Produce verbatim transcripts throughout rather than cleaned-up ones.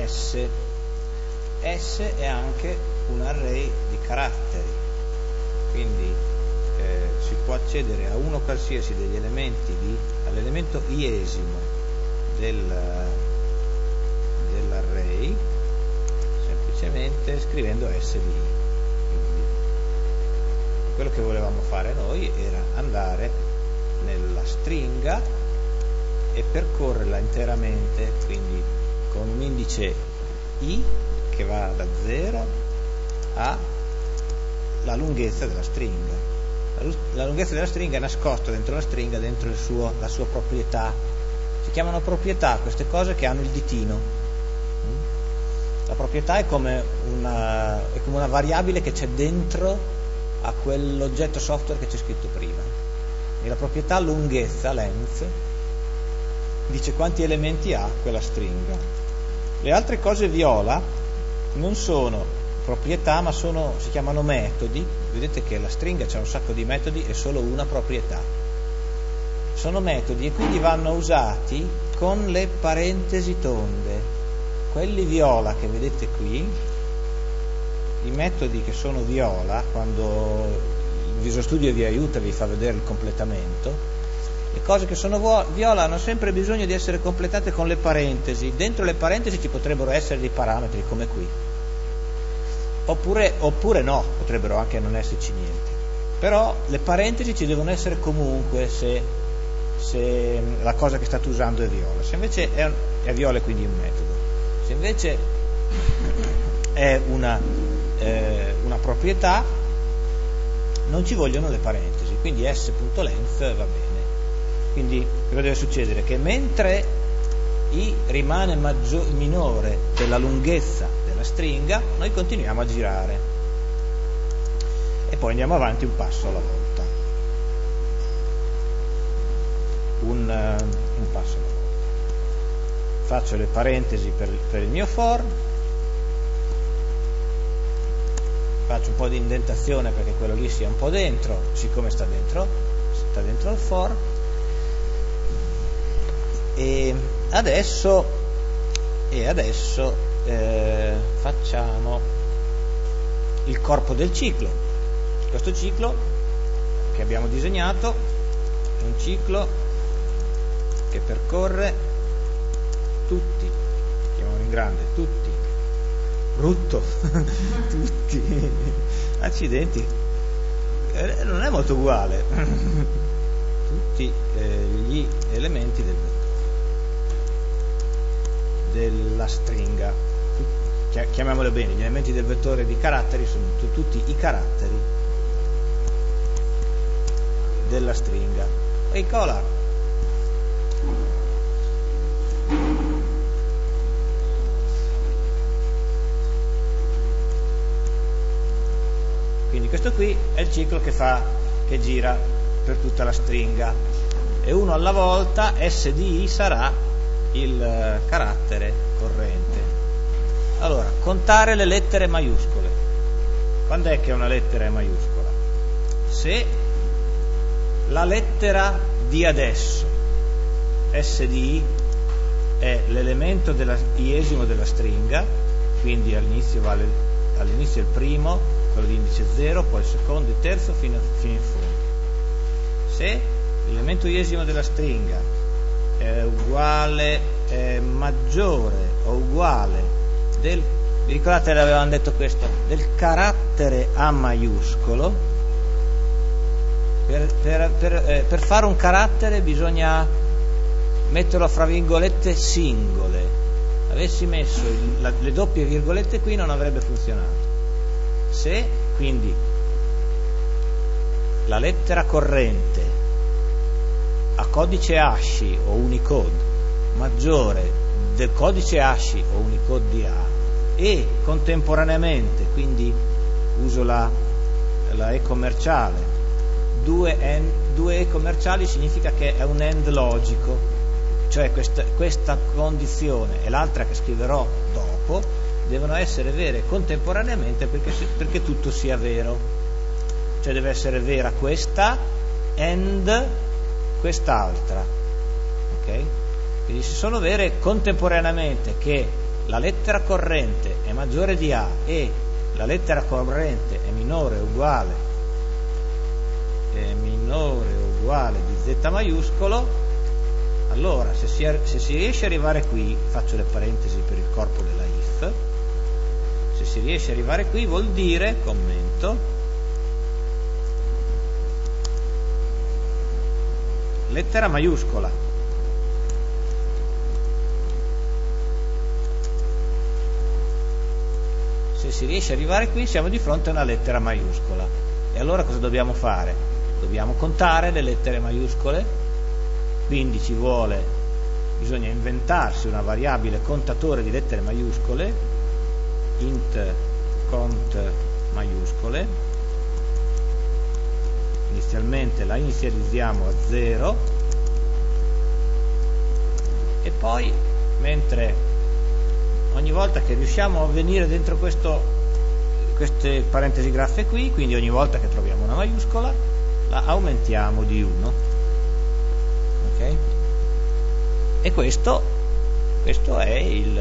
S. S è anche un array di caratteri, quindi eh, si può accedere a uno qualsiasi degli elementi di, all'elemento iesimo del, dell'array semplicemente scrivendo S di I. Quindi, quello che volevamo fare noi era andare nella stringa e percorrerla interamente, quindi con un indice I che va da zero alla lunghezza della stringa. La, la lunghezza della stringa è nascosta dentro la stringa, dentro il suo, la sua proprietà. Si chiamano proprietà queste cose che hanno il ditino. La proprietà è come una, è come una variabile che c'è dentro a quell'oggetto software che c'è scritto prima. E la proprietà lunghezza, length, dice quanti elementi ha quella stringa. Le altre cose viola non sono proprietà, ma sono, si chiamano metodi. Vedete che la stringa c'ha un sacco di metodi e solo una proprietà. Sono metodi e quindi vanno usati con le parentesi tonde. Quelli viola che vedete qui, i metodi che sono viola, quando il Visual Studio vi aiuta, vi fa vedere il completamento, le cose che sono viola hanno sempre bisogno di essere completate con le parentesi. Dentro le parentesi ci potrebbero essere dei parametri come qui, oppure, oppure no, potrebbero anche non esserci niente, però le parentesi ci devono essere comunque se, se la cosa che state usando è viola. Se invece è, è viola, quindi un metodo. Se invece è una, eh, una proprietà, non ci vogliono le parentesi, quindi s.length va bene. Quindi cosa deve succedere? Che mentre i rimane maggior, minore della lunghezza della stringa, noi continuiamo a girare e poi andiamo avanti un passo alla volta, un, uh, un passo alla volta. Faccio le parentesi per, per il mio for, faccio un po' di indentazione perché quello lì sia un po' dentro, siccome sta dentro, sta dentro il for. E adesso, e adesso eh, facciamo il corpo del ciclo. Questo ciclo che abbiamo disegnato è un ciclo che percorre tutti, chiamiamolo in grande, tutti, brutto, tutti, accidenti, eh, non è molto uguale, tutti eh, gli elementi del vettore, della stringa, chiamiamolo bene, gli elementi del vettore di caratteri sono t- tutti i caratteri della stringa. Ehi Cola, quindi questo qui è il ciclo che fa, che gira per tutta la stringa, e uno alla volta S di I sarà il carattere corrente. Allora, contare le lettere maiuscole. Quando è che una lettera è maiuscola? Se la lettera di adesso, S di I, è l'elemento della, iesimo della stringa, quindi all'inizio vale all'inizio il primo, quello di indice zero, poi il secondo, il terzo, fino, fino in fondo. Se l'elemento iesimo della stringa è uguale, è maggiore o uguale del, vi ricordate avevamo detto questo, del carattere A maiuscolo, per, per, per, eh, per fare un carattere bisogna metterlo fra virgolette singole. Avessi messo il, la, le doppie virgolette qui non avrebbe funzionato. Se quindi la lettera corrente a codice ASCII o Unicode maggiore del codice ASCII o Unicode di A, e contemporaneamente, quindi uso la, la E commerciale, due, en, due E commerciali significa che è un AND logico, cioè questa, questa condizione e l'altra che scriverò dopo devono essere vere contemporaneamente perché, perché tutto sia vero, cioè deve essere vera questa and quest'altra, ok? Quindi se sono vere contemporaneamente che la lettera corrente è maggiore di A e la lettera corrente è minore o uguale è minore o uguale di Z maiuscolo, allora se si, se si riesce ad arrivare qui, faccio le parentesi per il corpo della if, se si riesce ad arrivare qui vuol dire, commento, lettera maiuscola. Se si riesce ad arrivare qui siamo di fronte a una lettera maiuscola. E allora cosa dobbiamo fare? Dobbiamo contare le lettere maiuscole, quindi ci vuole, bisogna inventarsi una variabile contatore di lettere maiuscole, int cont maiuscole, inizialmente la inizializziamo a zero e poi, mentre ogni volta che riusciamo a venire dentro questo, queste parentesi graffe qui, quindi ogni volta che troviamo una maiuscola la aumentiamo di uno, ok? E questo, questo è il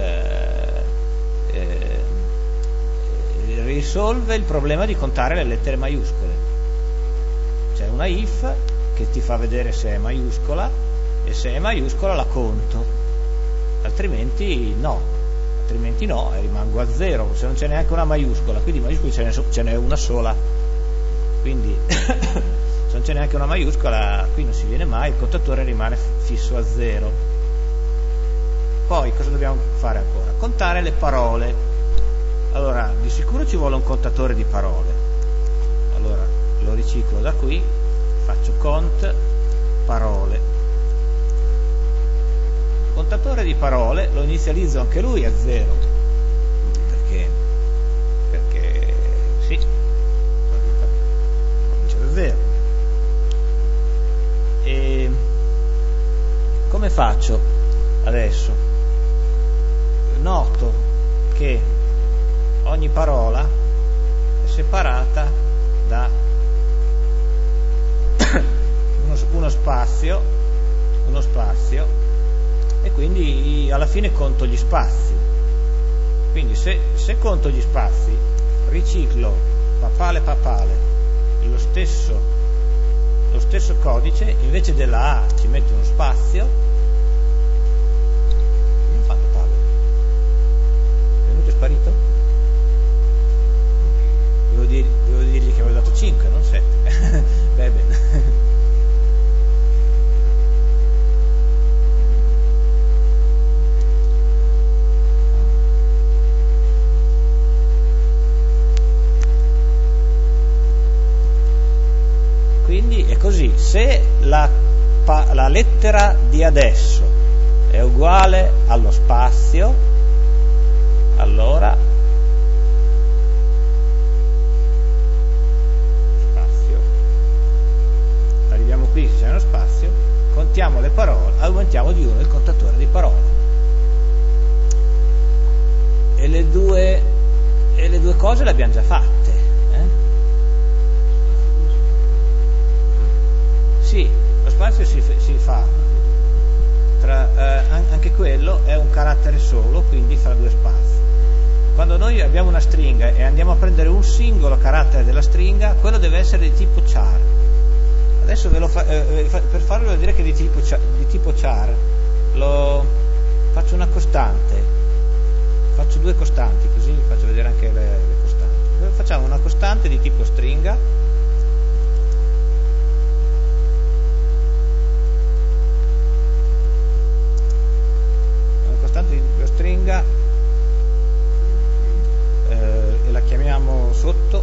eh, risolve il problema di contare le lettere maiuscole. C'è una if che ti fa vedere se è maiuscola e se è maiuscola la conto, altrimenti no. altrimenti no, e rimango a zero, se non c'è neanche una maiuscola, quindi maiuscoli ce n'è, ce n'è una sola, quindi se non c'è neanche una maiuscola qui non si viene mai, il contatore rimane fisso a zero. Poi cosa dobbiamo fare ancora? Contare le parole. Allora, di sicuro ci vuole un contatore di parole, allora lo riciclo da qui, faccio cont parole. Contatore di parole lo inizializzo anche lui a zero, perché perché sì, comincia da zero. E come faccio adesso? Noto che ogni parola è separata da uno, uno spazio uno spazio e quindi alla fine conto gli spazi. Quindi se, se conto gli spazi, riciclo papale papale lo stesso, lo stesso codice, invece della A ci metto uno spazio. Non fa papale, è venuto, è sparito? Devo, dir, devo dirgli che avevo dato cinque, non sette. Beh, bene. Quindi è così, se la, la lettera di adesso è uguale allo spazio, allora spazio, arriviamo qui, se c'è uno spazio, contiamo le parole, aumentiamo di uno il contatore di parole. E le due, e le due cose le abbiamo già fatte. Eh? Sì, lo spazio si, si fa tra, eh, anche quello è un carattere solo, quindi fra due spazi. Quando noi abbiamo una stringa e andiamo a prendere un singolo carattere della stringa, quello deve essere di tipo char. Adesso ve lo fa, eh, per farlo devo dire che di tipo, di tipo char lo faccio una costante, faccio due costanti, così vi faccio vedere anche le, le costanti. Facciamo una costante di tipo stringa, di stringa eh, e la chiamiamo sotto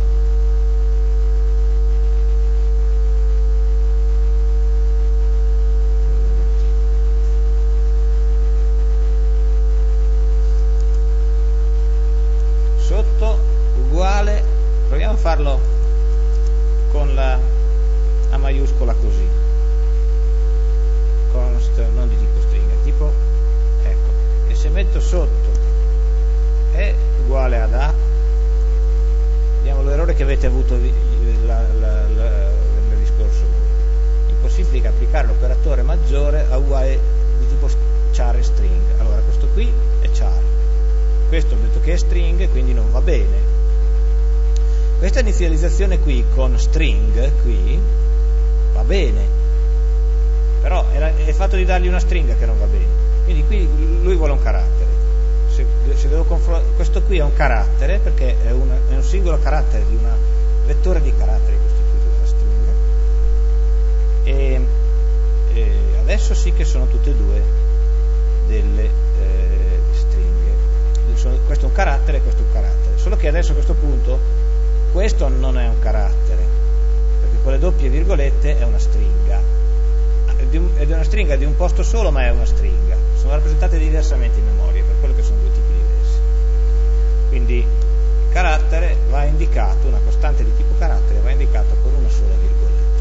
sotto uguale, proviamo a farlo con la A maiuscola così, const non di tipo stringa, tipo, ecco, e se metto sotto è uguale ad A, vediamo l'errore che avete avuto la, la, la, nel discorso. Impossibilita applicare l'operatore maggiore a uguale di tipo char e string. Allora questo qui è char, che è string, quindi non va bene. Questa inizializzazione qui con string qui va bene, però è, la, è il fatto di dargli una stringa che non va bene. Quindi qui lui vuole un carattere. Se, se devo questo qui è un carattere perché è, una, è un singolo carattere di un vettore di caratteri costituito dalla stringa, e, e adesso sì che sono tutte e due delle eh, stringhe. Sono, questo è un carattere e questo è un carattere, solo che adesso a questo punto questo non è un carattere, perché con le doppie virgolette è una stringa, ed è una stringa di un posto solo, ma è una stringa. Sono rappresentate diversamente in memoria, per quello che sono due tipi diversi. Quindi carattere va indicato, una costante di tipo carattere va indicata con una sola virgoletta.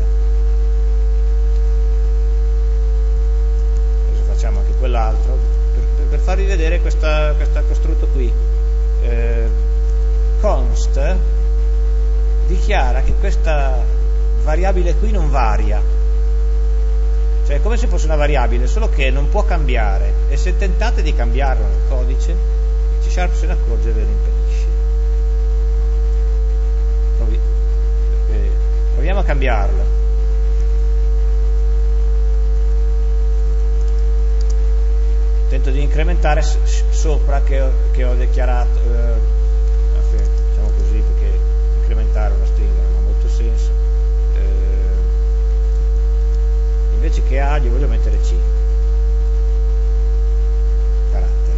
Adesso facciamo anche quell'altro, per, per farvi vedere questa, questo costrutto qui. Eh, const dichiara che questa variabile qui non varia, cioè è come se fosse una variabile, solo che non può cambiare, e se tentate di cambiarlo nel codice, C Sharp se ne accorge e ve lo impedisce. Provi, eh, proviamo a cambiarlo. Tento di incrementare s- sopra che ho, che ho dichiarato, eh, diciamo così, perché incrementare una stringa non ha molto senso. Eh, invece che A gli voglio mettere C, carattere.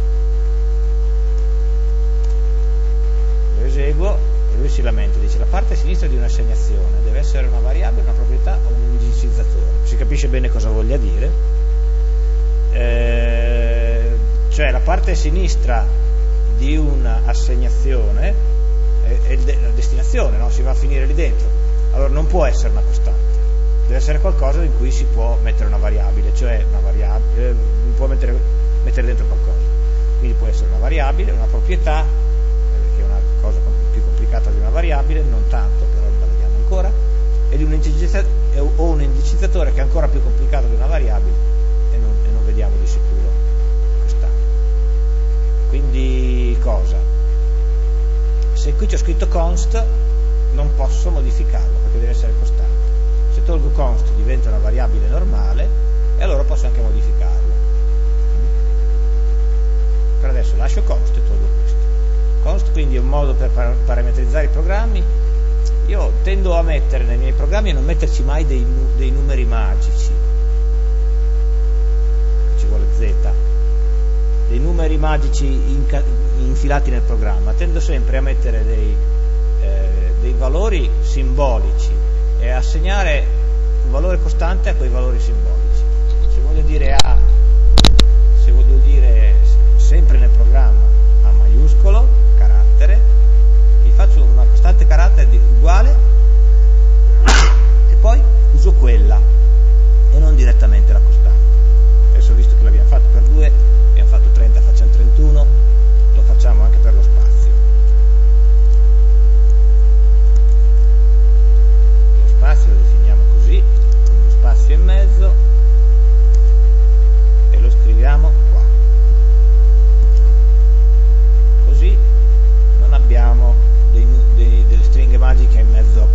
Lo eseguo e lui si lamenta, dice la parte sinistra di un'assegnazione deve essere una variabile, una proprietà o un indicizzatore. Si capisce bene cosa voglia dire. Eh, cioè la parte sinistra di un'assegnazione è la destinazione, no? Si va a finire lì dentro, allora non può essere una costante, deve essere qualcosa in cui si può mettere una variabile, cioè una variabile, eh, può mettere, mettere dentro qualcosa, quindi può essere una variabile, una proprietà, eh, che è una cosa più complicata di una variabile, non tanto, però la vediamo ancora, e di un indicizzatore, o un indicizzatore che è ancora più complicato di una variabile, e non, e non vediamo di sicuro quest'anno. Quindi cosa? Se qui c'è scritto const non posso modificarlo perché deve essere costante. Se tolgo const diventa una variabile normale e allora posso anche modificarlo. Per adesso lascio const e tolgo questo. Const quindi è un modo per parametrizzare i programmi. Io tendo a mettere nei miei programmi a non metterci mai dei, dei numeri magici, ci vuole Z, dei numeri magici inca- infilati nel programma. Tendo sempre a mettere dei, eh, dei valori simbolici e assegnare un valore costante a quei valori simbolici. Se voglio dire A, se voglio dire sempre nel programma A maiuscolo, carattere, mi faccio una costante carattere di, uguale e poi uso quella e non direttamente la costante. Adesso, visto che l'abbiamo fatto per due, abbiamo fatto trenta, facciamo trentuno, lo facciamo anche per lo spazio. Lo spazio lo definiamo così, con uno spazio in mezzo, e lo scriviamo qua. Così non abbiamo dei, dei, delle stringhe magiche in mezzo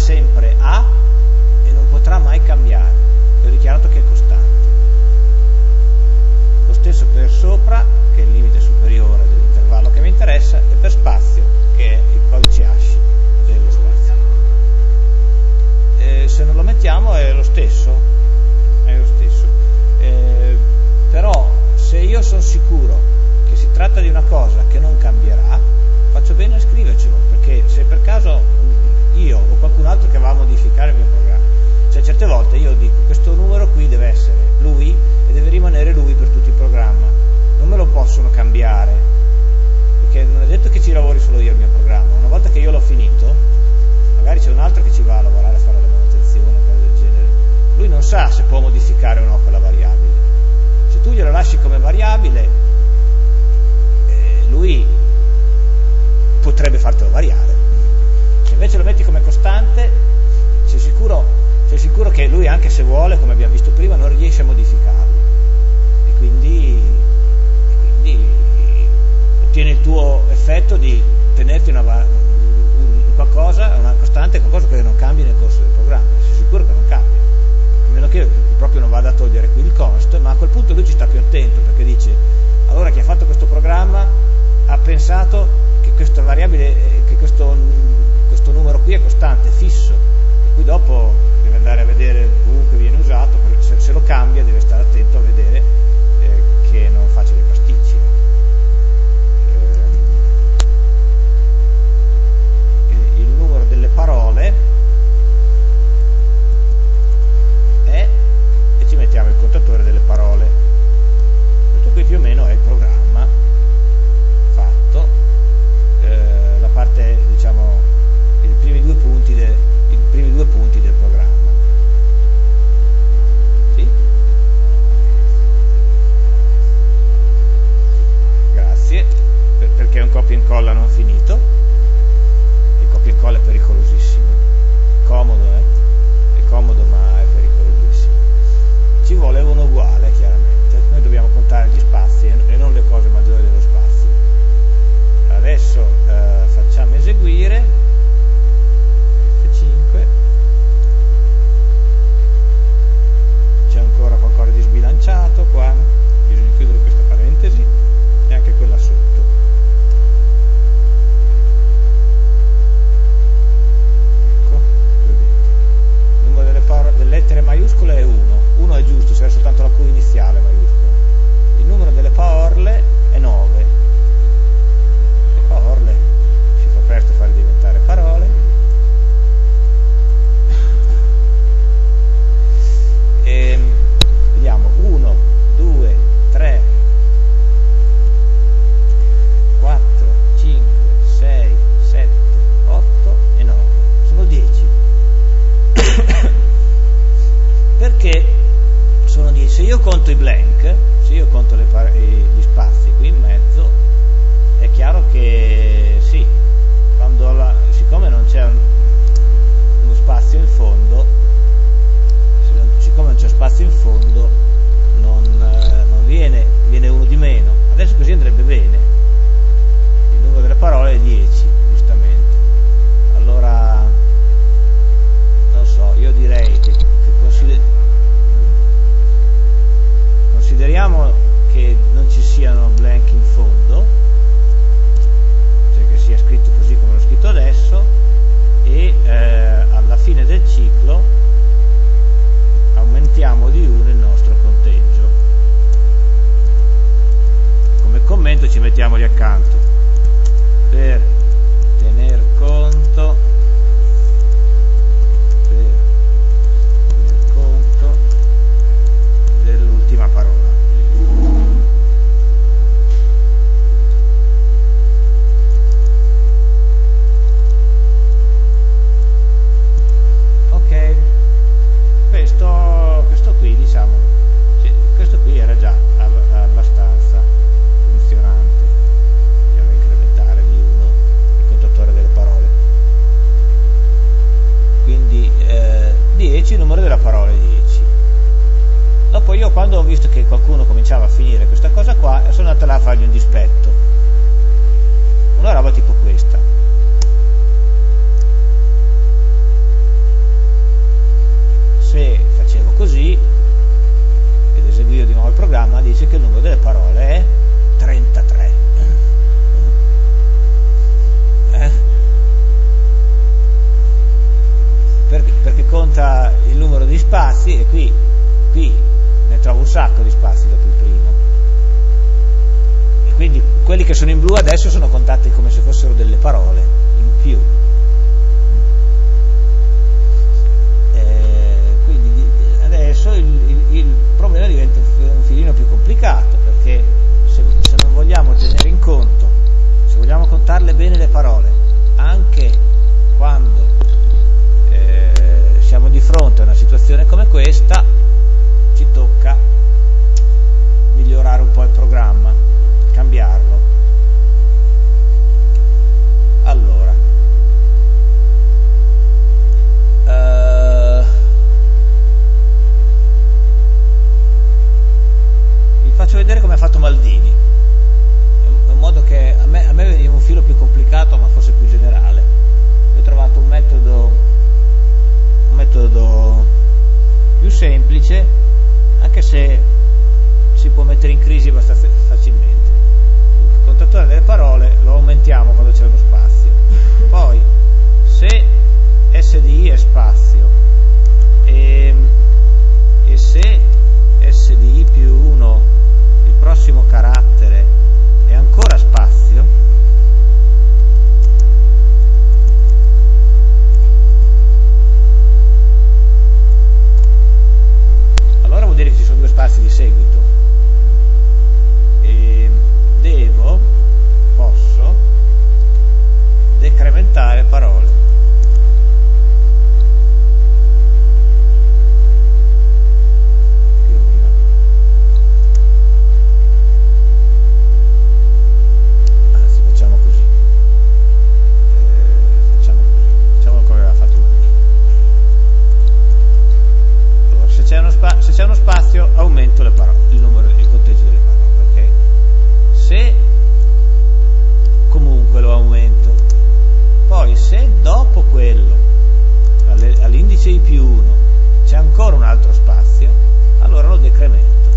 sempre A e non potrà mai cambiare, ho dichiarato che è costante. Lo stesso per sopra, che è il limite superiore dell'intervallo che mi interessa, e per spazio, che è il codice hash dello spazio. Eh, se non lo mettiamo è lo stesso, è lo stesso. Eh, però se io sono sicuro che si tratta di una cosa che non cambierà, faccio bene a scrivercelo, perché se per caso io o qualcun altro che va a modificare il mio programma, cioè certe volte io dico questo numero qui deve essere lui e deve rimanere lui per tutto il programma, non me lo possono cambiare, perché non è detto che ci lavori solo io il mio programma. Una volta che io l'ho finito, magari c'è un altro che ci va a lavorare a fare la manutenzione, cose del genere, lui non sa se può modificare o no quella variabile. Se tu glielo lasci come variabile, eh, lui potrebbe fartelo variare. Se invece lo metti come costante, sei sicuro, sei sicuro che lui, anche se vuole, come abbiamo visto prima, non riesce a modificarlo, e quindi, e quindi ottieni il tuo effetto di tenerti una, un, qualcosa, una costante, qualcosa che non cambi nel corso del programma. Sei sicuro che non cambia, a meno che proprio non vada a togliere qui il const, ma a quel punto lui ci sta più attento, perché dice: allora chi ha fatto questo programma ha pensato che questa variabile, che questo, questo numero qui è costante, fisso, e qui dopo deve andare a vedere ovunque viene usato, se, se lo cambia deve stare attento a vedere eh, che non faccia dei pasticci. Eh, il numero delle parole è, e ci mettiamo il contatore delle parole. Questo qui più o meno è il programma fatto, eh, la parte, diciamo, i primi due punti, de, i primi due punti del programma. Sì? Grazie, per, perché è un copia e incolla non finito. Il copia e incolla è pericolosissimo, comodo, eh? È comodo ma è pericolosissimo. Ci vuole uno uguale, chiaramente. Noi dobbiamo contare gli spazi e non le cose maggiori dello spazio. Adesso eh, facciamo eseguire F cinque. C'è ancora qualcosa di sbilanciato qua, bisogna chiudere questa parentesi e anche quella sotto. Ecco, il numero delle, par- delle lettere maiuscole è uno. uno è giusto, serve soltanto la Q iniziale maiuscola. Il numero delle parole è nove. Le parole si fa presto a fare diventare parole. E vediamo uno, due, tre, quattro, cinque, sei, sette, otto e nove. Sono dieci. Perché sono dieci? Se io conto i blank, se io conto le par- gli spazi qui in mezzo, è chiaro che sì, quando la, siccome non c'è un, uno spazio in fondo, se non, siccome non c'è spazio in fondo, non, eh, non viene, viene uno di meno. Adesso così andrebbe bene. Il numero delle parole è dieci, giustamente. Allora, non so, io direi che, che consider- consideriamo che non ci siano blank in fondo, cioè che sia scritto così come l'ho scritto adesso, e eh, alla fine del ciclo aumentiamo di uno il nostro conteggio. Come commento ci mettiamo lì accanto per tener conto per tener conto dell'ultima parola. Ok, questo, questo qui diciamo, sì, questo qui era già abbastanza funzionante. Andiamo a incrementare di uno il contatore delle parole. Quindi eh, dieci, il numero della parola è dieci. Dopo io, quando ho visto che qualcuno cominciava a finire questa cosa qua, sono andato là a fargli un dispetto. Una roba tipo questa. spazi, e qui, qui ne trovo un sacco di spazi dopo il primo, e quindi quelli che sono in blu adesso sono contati come se fossero delle parole in più. Eh, quindi adesso il, il, il problema diventa un filino più complicato, perché se, se non vogliamo tenere in conto, se vogliamo contarle bene le parole, anche quando eh, siamo di fronte a una situazione come questa, ci tocca migliorare un po' il programma, cambiarlo. Allora, uh, vi faccio vedere come ha fatto Maldini. È un modo che a me, a me veniva un filo più complicato, ma forse più generale. Ho trovato un metodo, un metodo più semplice, anche se si può mettere in crisi abbastanza facilmente. Il contatore delle parole lo aumentiamo quando c'è uno spazio. Poi, se S di I è spazio e, e se S di I più uno, il prossimo carattere, è ancora spazio, allora vuol dire che ci sono due spazi di seguito e devo, posso decrementare parole. Più o meno. Anzi, facciamo così. Eh, facciamo così. Facciamo come aveva fatto Maldini. Allora, se c'è uno, spa- se c'è uno spazio, aumento le parole, il numero, il conteggio delle parole, ok? Se comunque lo aumento, poi se dopo quello, all'indice I più uno, c'è ancora un altro spazio, allora lo decremento.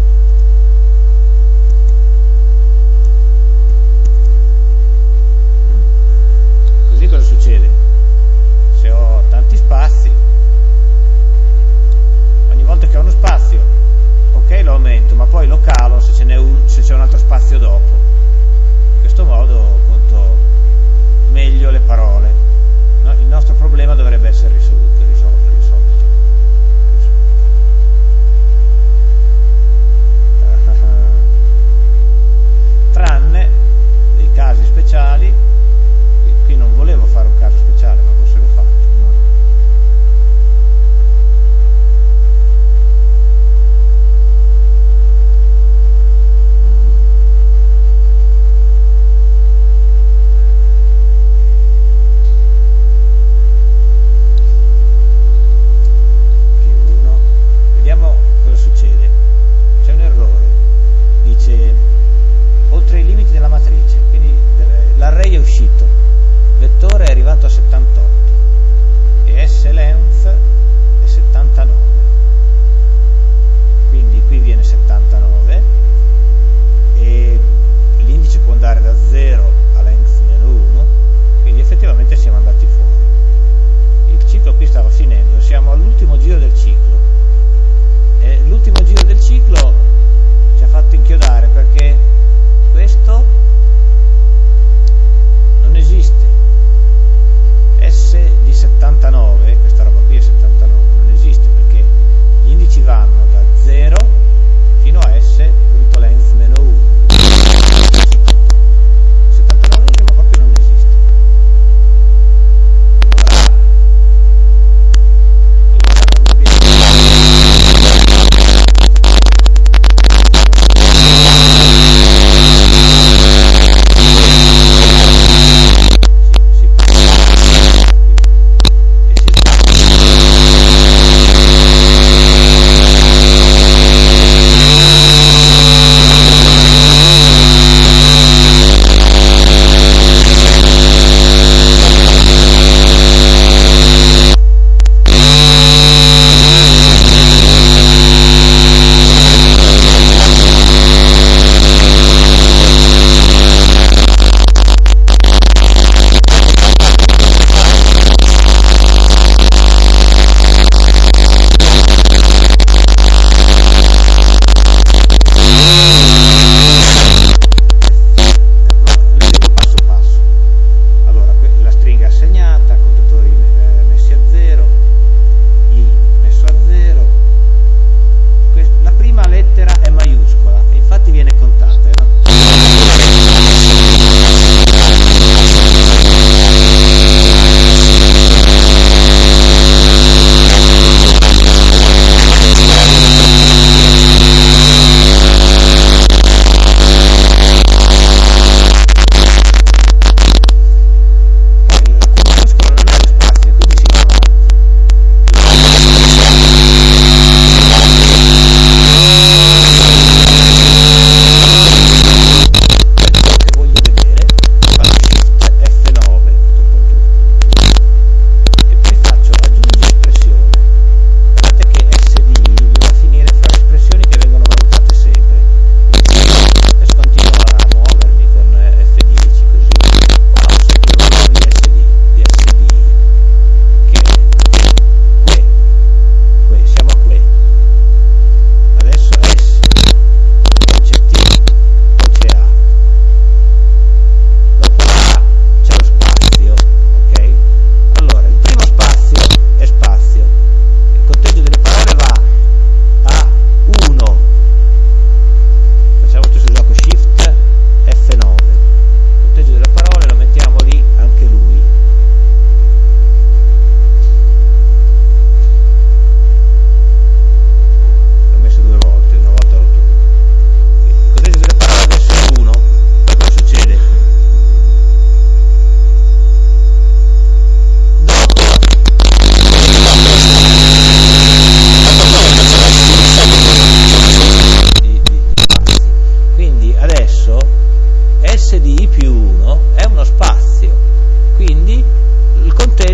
Così cosa succede? Se ho tanti spazi, ogni volta che ho uno spazio, ok, lo aumento, ma poi lo calo se ce n'è un, se c'è un altro spazio dopo. In questo modo conto meglio le parole. No, il nostro problema dovrebbe essere risolto, risolto, risolto.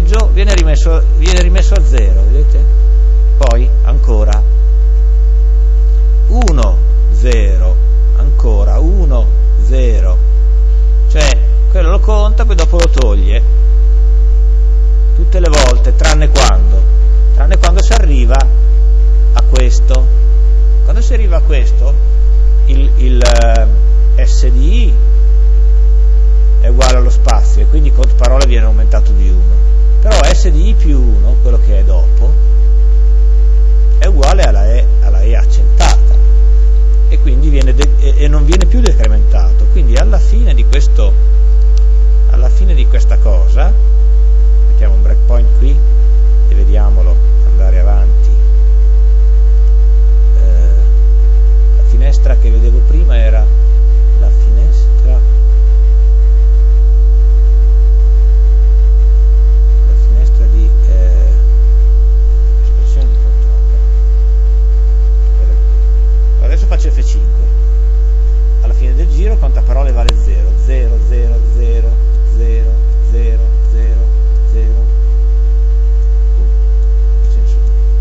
conteggio viene rimesso, viene rimesso a zero, vedete? Poi ancora uno, zero, ancora uno, zero, cioè quello lo conta, poi dopo lo toglie tutte le volte, tranne quando tranne quando si arriva a questo. Quando si arriva a questo, il, il eh, S D I è uguale allo spazio e quindi il conto parole viene aumentato di uno, però S D I più uno, quello che è dopo, è uguale alla E, alla E accentata, e quindi viene de- e, e non viene più decrementato. Quindi alla fine di questo alla fine di questa cosa mettiamo un breakpoint qui e vediamolo andare avanti. Eh, la finestra che vedevo prima era la finestra la finestra di eh, espressione di controllo. Adesso faccio F cinque. Alla fine del giro contaparole vale zero, zero, zero, zero, zero, zero, zero, zero. Uh, che senso?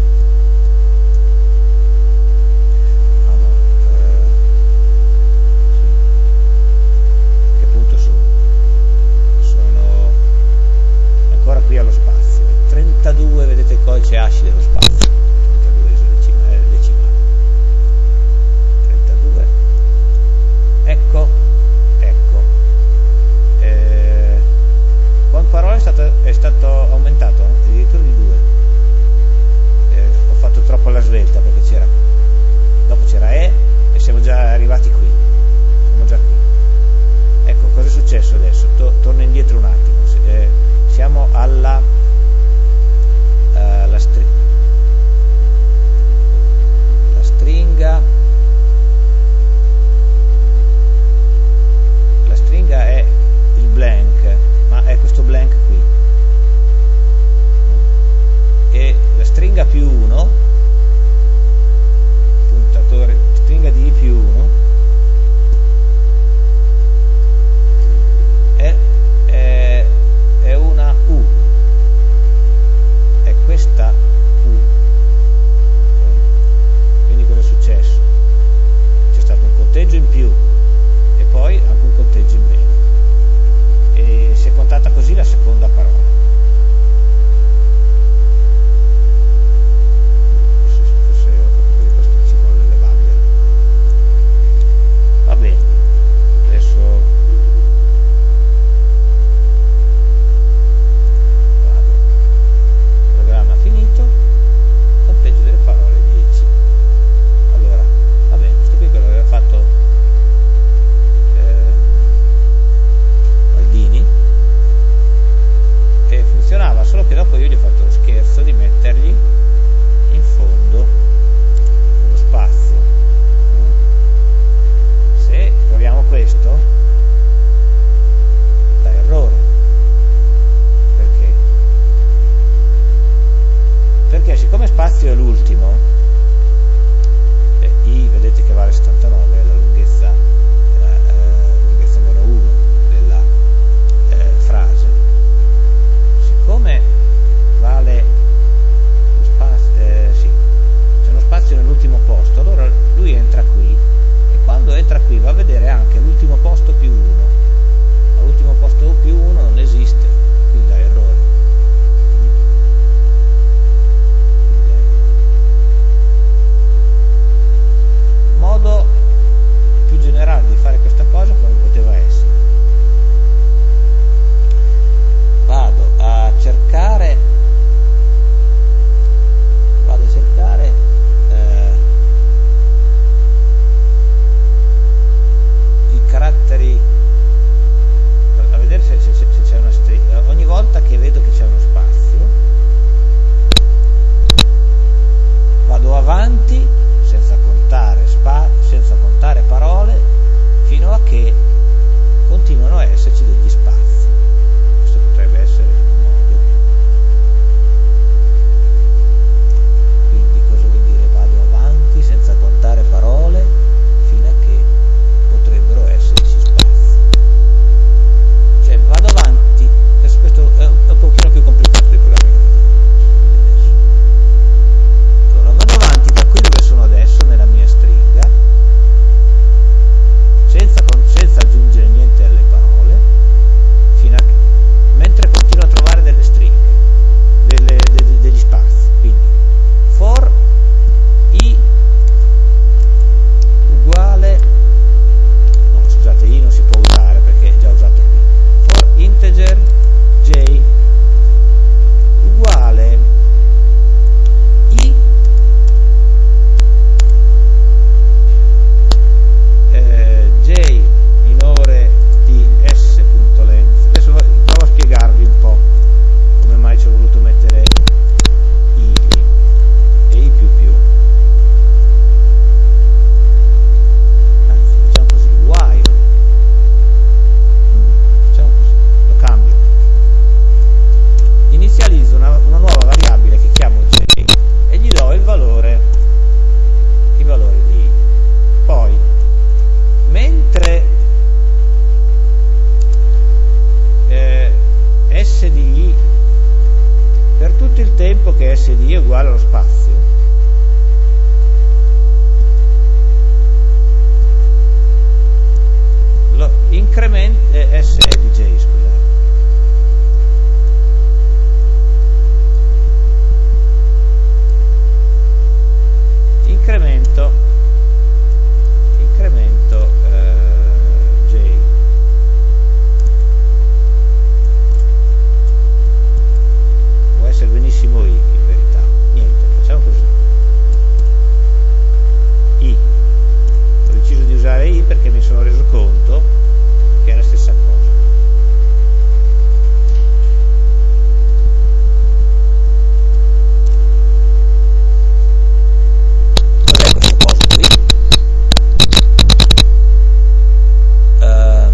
Ah no, eh, sì. Che punto sono? Sono ancora qui allo spazio. trentadue, vedete il codice A S C I dello spazio. trentadue decimale. decimale. trentadue. Ecco, ecco. Eh, con parole è stato, è stato aumentato eh, addirittura di due. Eh, ho fatto troppo alla svelta perché c'era, dopo c'era E e siamo già arrivati qui. Siamo già qui. Ecco, cosa è successo adesso? To- torno indietro un attimo. Eh, siamo alla, uh, la, stri- la stringa. La stringa è il blank, ma è questo blank qui, e la stringa più uno, puntatore, stringa di I più uno, è, è, è una U, è questa U. Okay? Quindi cosa è successo? C'è stato un conteggio in più e poi anche un conteggio in meno, e si è contata così la seconda parola. Forse, forse ho fatto quei pasticci con le levabili. Va bene, adesso vado, programma finito, conteggio delle parole dieci. Allora, va bene, questo qui quello che aveva fatto Maldini, e funzionava, solo che dopo io gli ho fatto lo scherzo di mettergli in fondo uno spazio. Se proviamo questo dà errore. Perché? Perché siccome spazio è l'ultimo, eh, I vedete che vale settantanove, è la lunghezza eh, eh, lunghezza meno uno della eh, frase, siccome vale lo spazio, eh, sì, c'è uno spazio nell'ultimo posto, allora lui entra qui, e quando entra qui va a vedere anche l'ultimo posto più uno, ma l'ultimo posto più uno non esiste, quindi dà errore. il tempo che S D è uguale allo spazio, lo incremento eh, S di J, scusate, incremento incremento eh, J può essere benissimo I in verità, niente, facciamo così, I, ho deciso di usare I perché mi sono reso conto che è la stessa cosa. Cos'è questo coso qui? Uh,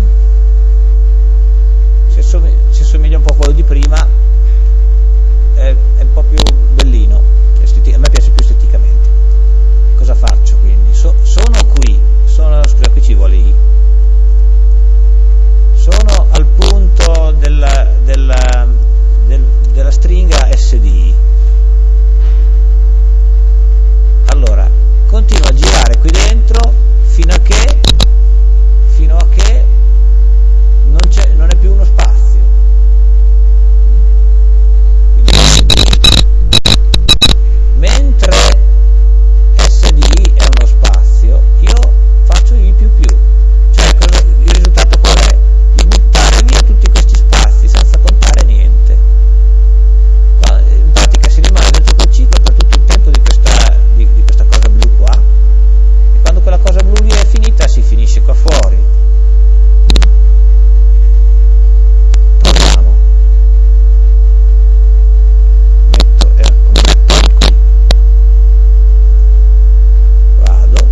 si, assomiglia, si assomiglia un po' a quello di prima, è, è un po' più bellino, a me piace più esteticamente. Cosa faccio quindi? So, sono qui, sono, scusa, qui ci vuole I, sono al punto della, della, del, della stringa S D I. Allora, continuo a girare qui dentro fino a che fino a che non, c'è, non è più uno spazio. Mentre S D I è uno spazio, io faccio I più più, cioè cosa, il risultato qual è? Di buttare via tutti questi spazi senza contare niente. In pratica si rimane dentro quel ciclo per tutto il tempo di questa, di, di questa cosa blu qua, e quando quella cosa blu lì è finita si finisce qua fuori. Proviamo. Metto, eh, metto qui, vado,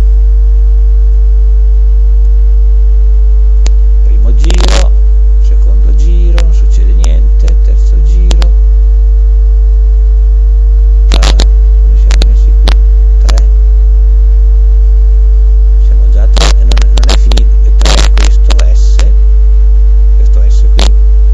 primo giro, secondo giro, non succede niente, terzo giro, ah, come siamo messi qui? tre, siamo già a tre, e non, non è finito, tre è questo S, questo S qui,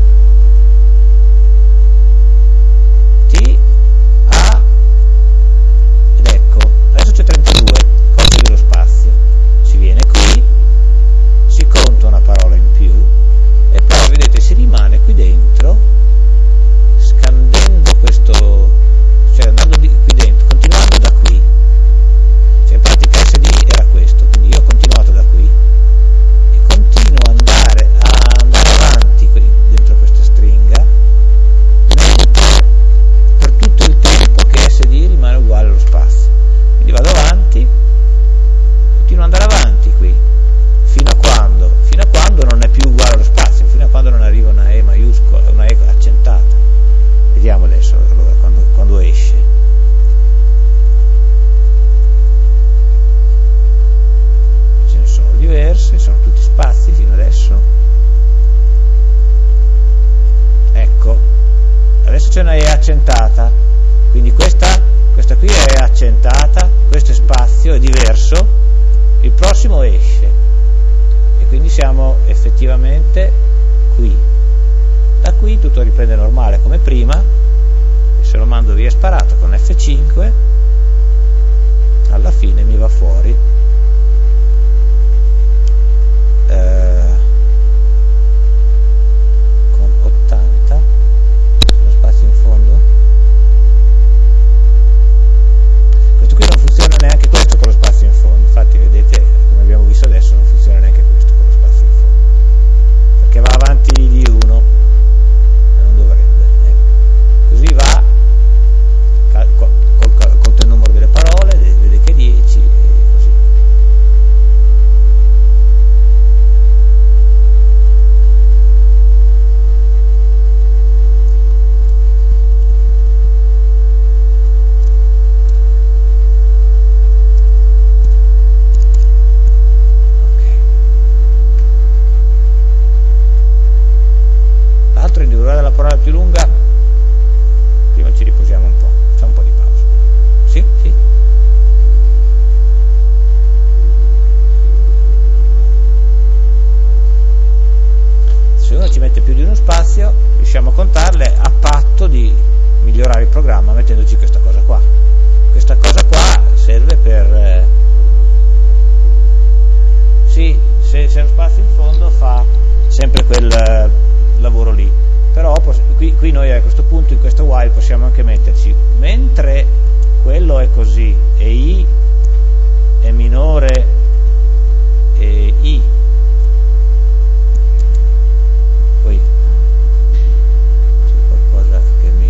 T, A, ed ecco, adesso c'è trentadue, cose dello spazio, si viene qui, si conta una parola in più, e poi vedete si rimane qui dentro, scandendo questo, cioè andando di, qui dentro, continuando da qui, cioè in pratica S D era questo, quindi io ho continuato da qui, e continuo ad andare, a andare avanti qui dentro questa stringa, mentre per tutto il tempo che S D rimane uguale allo spazio. Quindi vado avanti, continuo ad andare avanti qui, fino a quando? Fino a quando non è più uguale allo spazio, fino a quando non arriva una E maiuscola, una E accentata. Vediamo adesso allora quando, quando esce. Ce ne sono diverse, sono tutti spazi fino adesso. Ecco, adesso c'è una E accentata, quindi questa, questa qui è accentata, questo è spazio, è diverso, il prossimo esce, e quindi siamo effettivamente qui. Da qui tutto riprende normale come prima, e se lo mando via sparato con F cinque, alla fine mi va fuori eh, con ottanta, lo spazio in fondo. Questo qui non funziona neanche questo con lo spazio in fondo, infatti vedete, come abbiamo visto adesso, non funziona neanche questo con lo spazio in fondo, perché va avanti di uno e non dovrebbe, ecco. Così va, col, col, conta il numero delle parole, vede che è dieci, e così. migliorare il programma mettendoci questa cosa qua. Questa cosa qua serve per eh, sì, se c'è uno spazio in fondo fa sempre quel eh, lavoro lì, però qui, qui noi a questo punto in questo while possiamo anche metterci, mentre quello è così e i è minore e i, poi c'è qualcosa che mi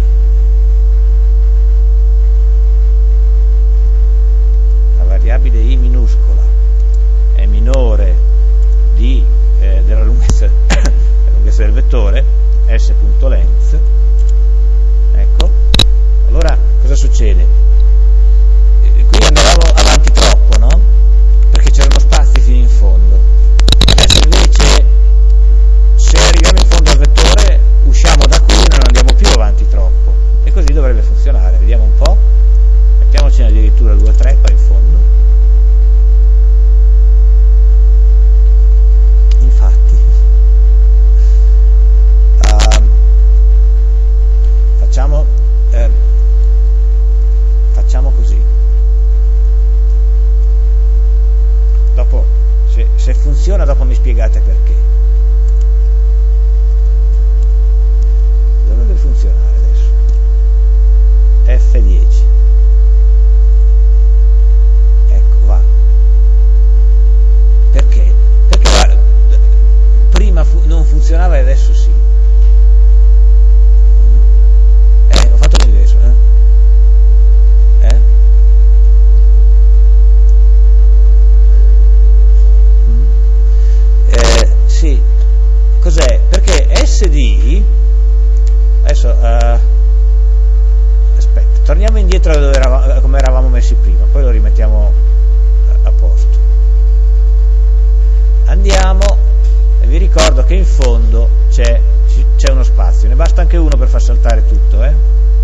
la variabile i minuscola è minore di eh, della lunghezza, della lunghezza del vettore s.length, ecco, allora cosa succede? Qui andavamo avanti troppo, no? Perché c'erano spazi fino in fondo. Adesso invece, se arriviamo in fondo al vettore, usciamo da qui e non andiamo più avanti troppo. E così dovrebbe funzionare. Vediamo un po'. Mettiamocene addirittura due o tre qua in fondo. Infatti. Uh, facciamo, eh, facciamo così. Dopo, se, se funziona, dopo mi spiegate perché. Dovrebbe funzionare adesso. F dieci. Ecco, va. Perché? Perché va, prima fu, non funzionava e adesso sì. Eh, ho fatto diverso, eh? Eh? Sì, cos'è? Perché S D adesso uh, aspetta, torniamo indietro da dove eravamo, come eravamo messi prima, poi lo rimettiamo a posto. Andiamo e vi ricordo che in fondo c'è, c'è uno spazio, ne basta anche uno per far saltare tutto, eh?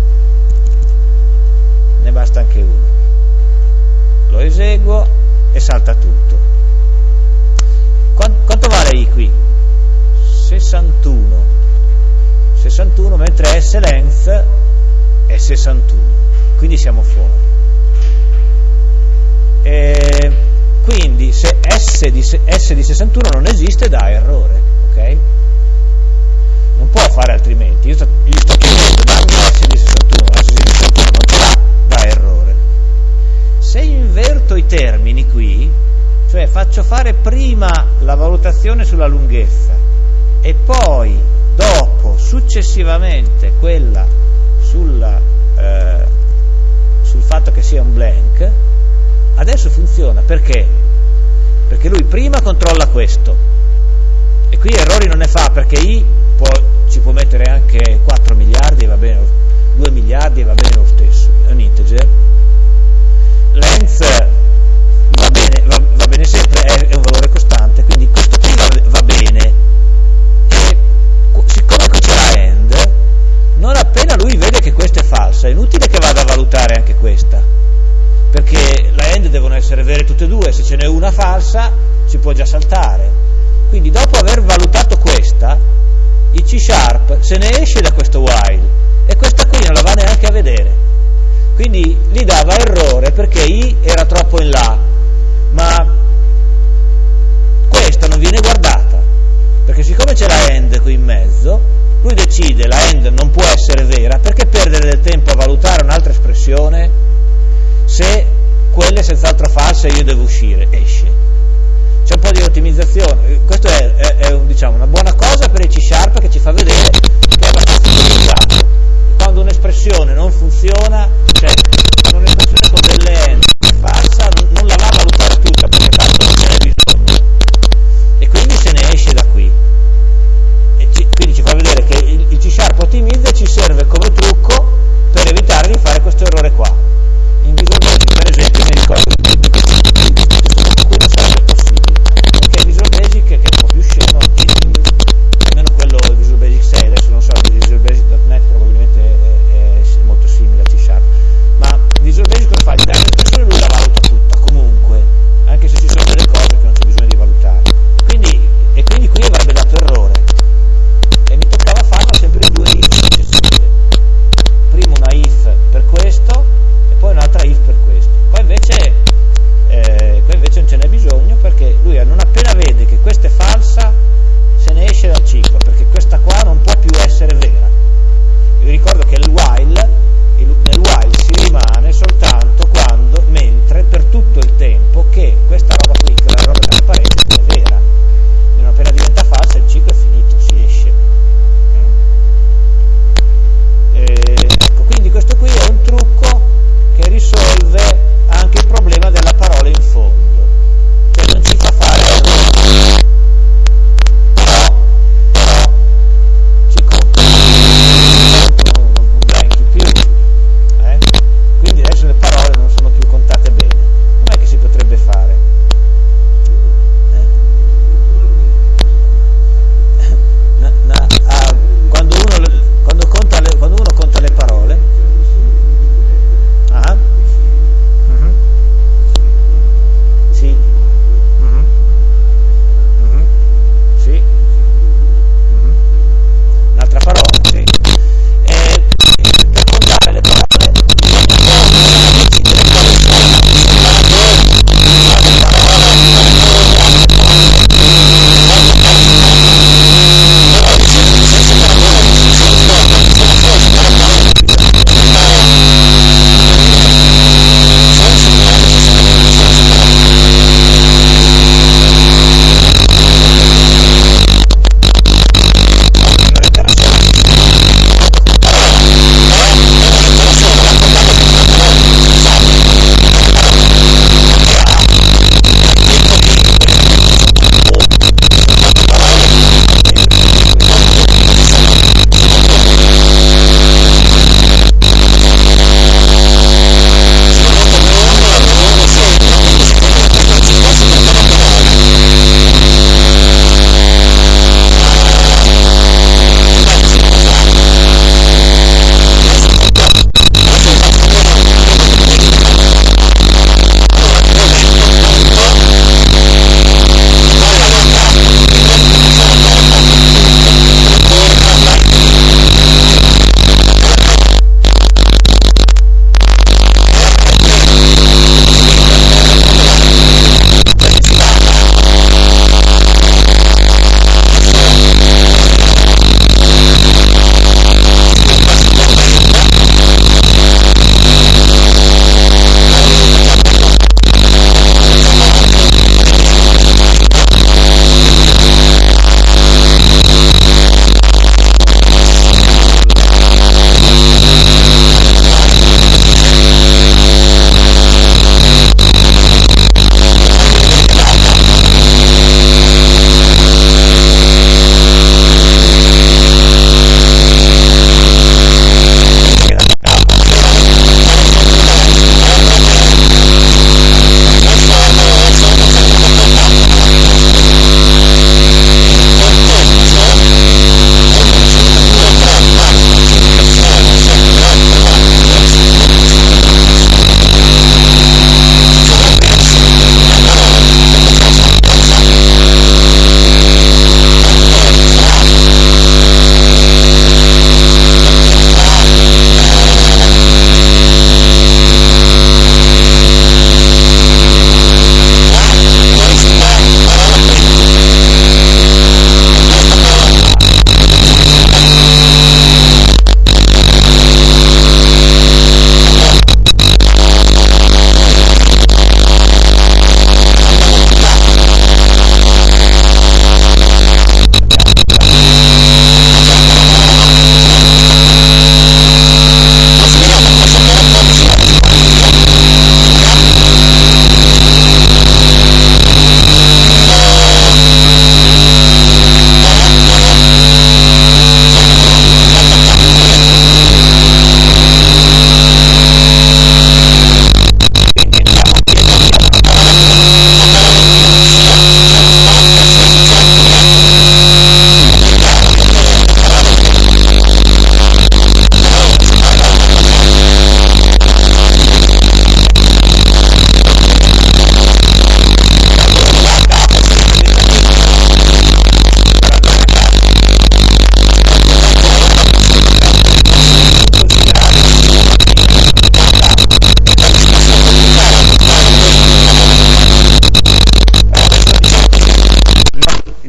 Ne basta anche uno. Lo eseguo e salta tutto. Quanto vale I qui? sessantuno. sessantuno, mentre S length è sessantuno. Quindi siamo fuori. E quindi se S di, S di sessantuno non esiste, dà errore, ok? Non può fare altrimenti. Io sto, gli sto chiedendo, dammi S di sessantuno, S di sessantuno non ce l'ha, dà errore. Se inverto i termini qui, cioè faccio fare prima la valutazione sulla lunghezza e poi dopo successivamente quella sulla, eh, sul fatto che sia un blank, adesso funziona. Perché? Perché lui prima controlla questo e qui errori non ne fa, perché I può, ci può mettere anche quattro miliardi e va bene, due miliardi e va bene lo stesso, è un integer. Length va bene, va, va bene sempre, è, è un valore costante, quindi questo qui va, va bene. E siccome qui c'è la end, non appena lui vede che questa è falsa, è inutile che vada a valutare anche questa, perché la end devono essere vere tutte e due, se ce n'è una falsa si può già saltare. Quindi dopo aver valutato questa, il C sharp se ne esce da questo while e questa qui non la va neanche a vedere, quindi gli dava errore perché I era troppo in là, ma questa non viene guardata, perché siccome c'è la end qui in mezzo, lui decide la end non può essere vera, perché perdere del tempo a valutare un'altra espressione se quella è senz'altro falsa e io devo uscire, esce. C'è un po' di ottimizzazione, questo è, è, è un, diciamo, una buona cosa per il C sharp, che ci fa vedere che è abbastanza utilizzato. Quando un'espressione non funziona, cioè quando un'espressione con delle end è falsa, non, non la va a valutare tutta, perché tanto non ce n'è bisogno, e quindi se ne esce da qui. E ci, quindi ci fa vedere che il, il C sharp ottimizza ci serve come trucco per evitare di fare questo errore qua. In Visual Basic, per esempio, mi ricordo di questo non sarebbe possibile, perché Visual Basic, che è un po' più scemo, almeno quello Visual Basic sei, adesso non so, Visual Basic punto net probabilmente è, è molto simile a C sharp, ma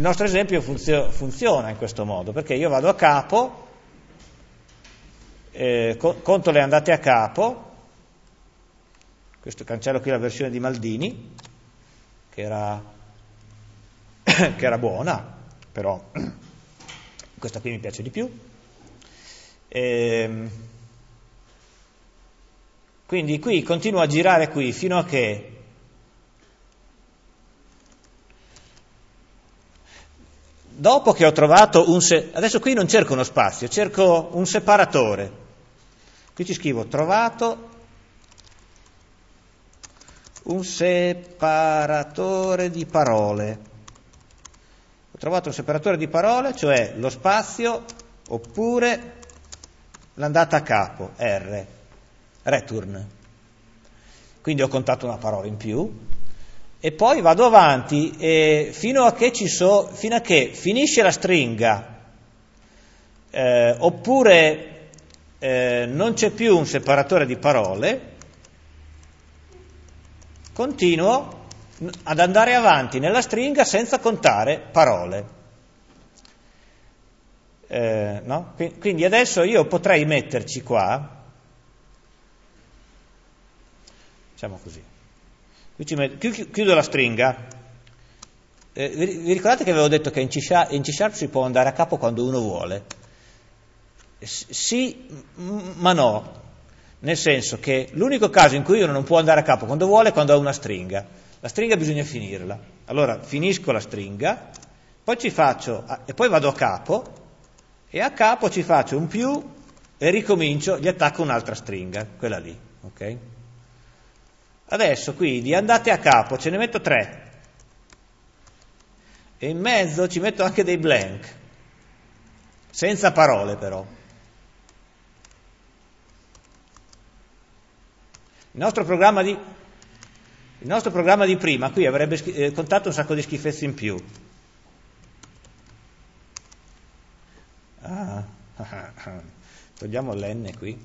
nostro esempio funzio- funziona in questo modo, perché io vado a capo, eh, co- conto le andate a capo, questo cancello qui la versione di Maldini, che era, che era buona, però questa qui mi piace di più. E, quindi qui continuo a girare qui fino a che dopo che ho trovato un se- adesso qui non cerco uno spazio, cerco un separatore. Qui ci scrivo trovato un separatore di parole. Ho trovato un separatore di parole, cioè lo spazio oppure l'andata a capo, R, return. Quindi ho contato una parola in più e poi vado avanti e fino a che ci so, fino a che finisce la stringa eh, oppure eh, non c'è più un separatore di parole, continuo ad andare avanti nella stringa senza contare parole. Eh, no? Quindi adesso io potrei metterci qua, diciamo così, qui ci metto, chiudo la stringa. Eh, vi ricordate che avevo detto che in C Sharp, in C Sharp si può andare a capo quando uno vuole? Sì, ma no. Nel senso che l'unico caso in cui uno non può andare a capo quando vuole è quando ha una stringa. La stringa bisogna finirla. Allora finisco la stringa, poi ci faccio, e poi vado a capo, e a capo ci faccio un più e ricomincio, gli attacco un'altra stringa, quella lì. Ok? Adesso qui di andate a capo ce ne metto tre. E in mezzo ci metto anche dei blank, senza parole però. Il nostro programma di, il nostro programma di prima qui avrebbe eh, contato un sacco di schifezze in più. Ah, togliamo l'N qui.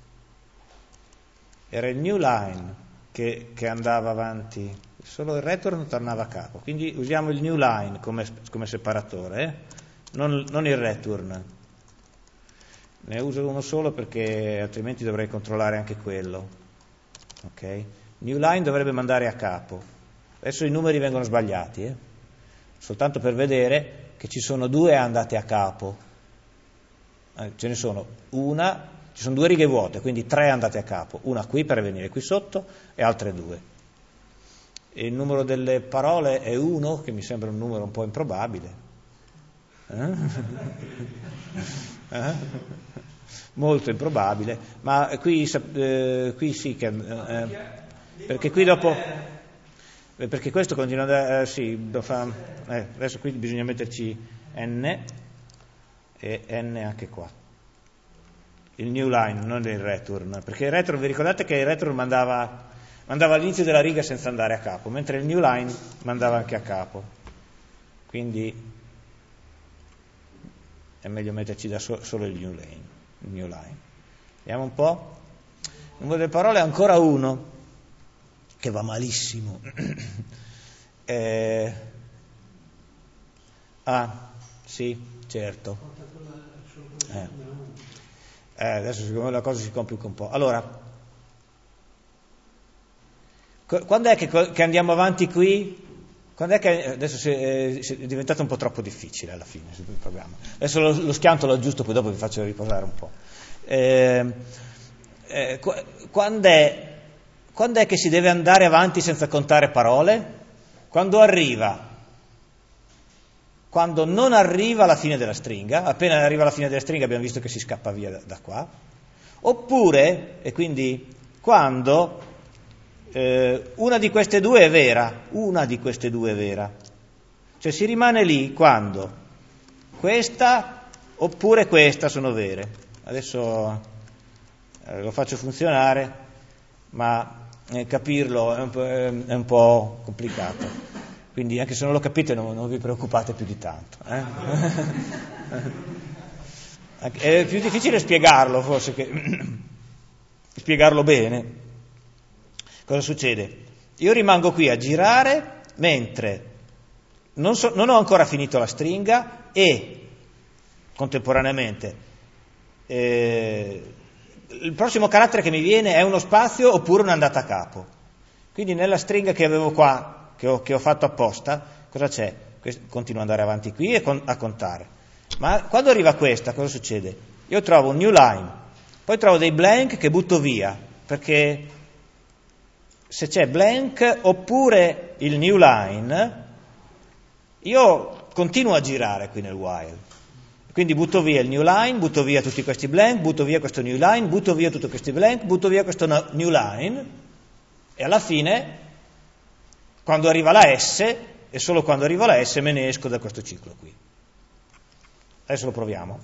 Era il new line che, che andava avanti, solo il return tornava a capo. Quindi usiamo il new line come, come separatore, eh? non, non il return. Ne uso uno solo perché altrimenti dovrei controllare anche quello. Okay. New line dovrebbe mandare a capo. Adesso i numeri vengono sbagliati, eh? Soltanto per vedere che ci sono due andate a capo. Eh, ce ne sono una, ci sono due righe vuote, quindi tre andate a capo, una qui per venire qui sotto e altre due. E il numero delle parole è uno, che mi sembra un numero un po' improbabile. Eh? eh? Molto improbabile, ma qui, eh, qui sì che eh, perché qui dopo eh, perché questo continua a eh, sì, fa, eh, adesso qui bisogna metterci n e n anche qua, il new line, non il return, perché il return, vi ricordate che il return mandava mandava all'inizio della riga senza andare a capo, mentre il new line mandava anche a capo, quindi è meglio metterci da so, solo il new line. Il new line. Vediamo un po'. Il numero delle parole è ancora uno, che va malissimo. eh, ah, sì, certo. Eh. Eh, adesso siccome la cosa si complica un po'. Allora, quando è che, che andiamo avanti qui? Quando è che adesso si è, è diventato un po' troppo difficile alla fine il programma. Adesso lo, lo schianto, lo aggiusto, poi dopo vi faccio riposare un po'. Eh, eh, quando, è, quando è che si deve andare avanti senza contare parole? Quando arriva, quando non arriva alla fine della stringa, appena arriva alla fine della stringa abbiamo visto che si scappa via da, da qua, oppure, e quindi quando Eh, una di queste due è vera, una di queste due è vera, cioè si rimane lì quando questa oppure questa sono vere. Adesso eh, lo faccio funzionare, ma eh, capirlo è un, po', è un po' complicato, quindi anche se non lo capite non, non vi preoccupate più di tanto. Eh? È più difficile spiegarlo forse che spiegarlo bene. Cosa succede? Io rimango qui a girare mentre non, so, non ho ancora finito la stringa e contemporaneamente eh, il prossimo carattere che mi viene è uno spazio oppure un'andata a capo. Quindi nella stringa che avevo qua, che ho, che ho fatto apposta, cosa c'è? Continuo ad andare avanti qui e con, a contare. Ma quando arriva questa, cosa succede? Io trovo un new line, poi trovo dei blank che butto via, perché se c'è blank oppure il new line, io continuo a girare qui nel while. Quindi butto via il new line, butto via tutti questi blank, butto via questo new line, butto via tutti questi blank, butto via questo new line, e alla fine, quando arriva la S, e solo quando arriva la S me ne esco da questo ciclo qui. Adesso lo proviamo.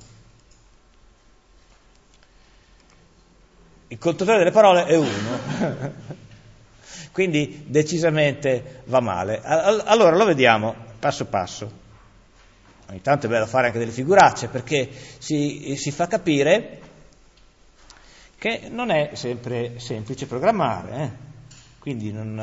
Il contatore delle parole è uno, quindi decisamente va male. Allora lo vediamo passo passo. Ogni tanto è bello fare anche delle figuracce, perché si, si fa capire che non è sempre semplice programmare, eh? Quindi non,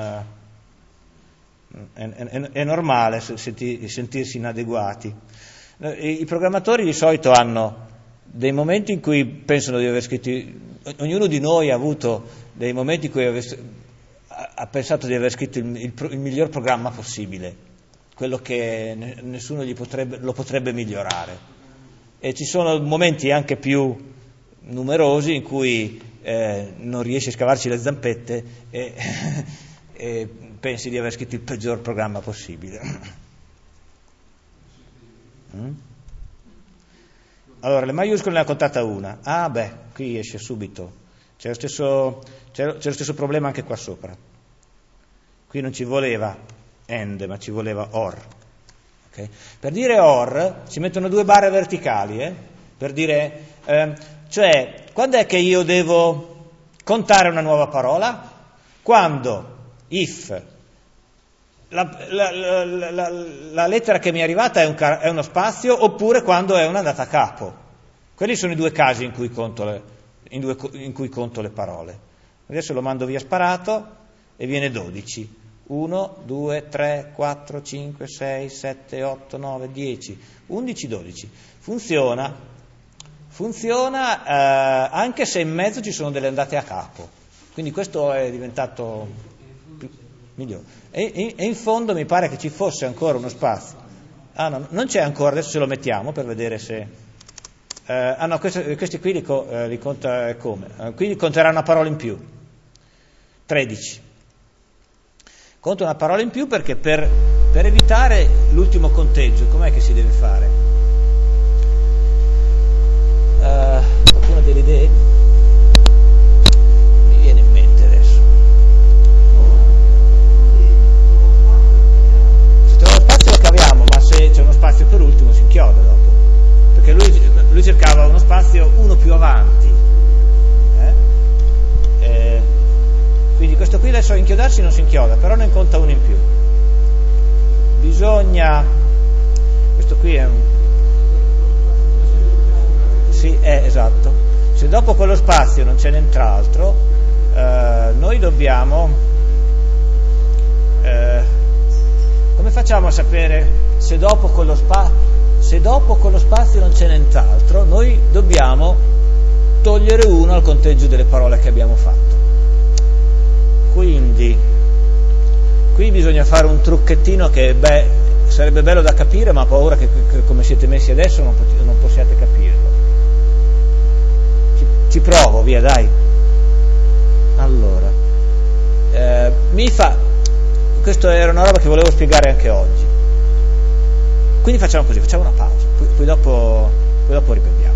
è, è, è normale senti, sentirsi inadeguati. I programmatori di solito hanno dei momenti in cui pensano di aver scritto, ognuno di noi ha avuto dei momenti in cui aver, ha pensato di aver scritto il, il, il miglior programma possibile, quello che nessuno gli potrebbe, lo potrebbe migliorare. E ci sono momenti anche più numerosi in cui eh, non riesci a scavarci le zampette e, e pensi di aver scritto il peggior programma possibile. Mm? Allora, le maiuscole ne ha contata una. Ah beh, qui esce subito. C'è lo stesso, c'è, c'è lo stesso problema anche qua sopra. Qui non ci voleva and, ma ci voleva or. Okay? Per dire or si mettono due barre verticali, eh? Per dire, eh, cioè, quando è che io devo contare una nuova parola? Quando, if, la, la, la, la, la lettera che mi è arrivata è, un, è uno spazio, oppure quando è un'andata a capo. Quelli sono i due casi in cui conto le, in due, in cui conto le parole. Adesso lo mando via sparato e viene dodici. uno, due, tre, quattro, cinque, sei, sette, otto, nove, dieci, undici, dodici. Funziona, funziona eh, anche se in mezzo ci sono delle andate a capo. Quindi questo è diventato più, migliore. E, e, e in fondo mi pare che ci fosse ancora uno spazio. Ah no, non c'è ancora, adesso ce lo mettiamo per vedere se... Eh, ah no, questi, questi qui li, co, eh, li conta come? Eh, qui conterà una parola in più. tredici. Conto una parola in più perché per, per evitare l'ultimo conteggio, com'è che si deve fare? Uh, qualcuno ha delle idee? Mi viene in mente adesso. Se c'è uno spazio lo caviamo, ma se c'è uno spazio per ultimo si inchioda dopo. Perché lui, lui cercava uno spazio uno più avanti. Eh? Eh, Quindi questo qui adesso a inchiodarsi non si inchioda, però ne conta uno in più. Bisogna, questo qui è un, sì, è esatto. Se dopo quello spazio non c'è nient'altro, eh, noi dobbiamo, eh, come facciamo a sapere se dopo quello spazio, se dopo quello spazio non c'è nient'altro, noi dobbiamo togliere uno al conteggio delle parole che abbiamo fatto. Quindi qui bisogna fare un trucchettino che beh, sarebbe bello da capire, ma ho paura che, che come siete messi adesso non, pot- non possiate capirlo. Ci, ci provo, via, dai. Allora, eh, mi fa, questa era una roba che volevo spiegare anche oggi. Quindi facciamo così, facciamo una pausa, poi, poi, dopo, poi dopo riprendiamo.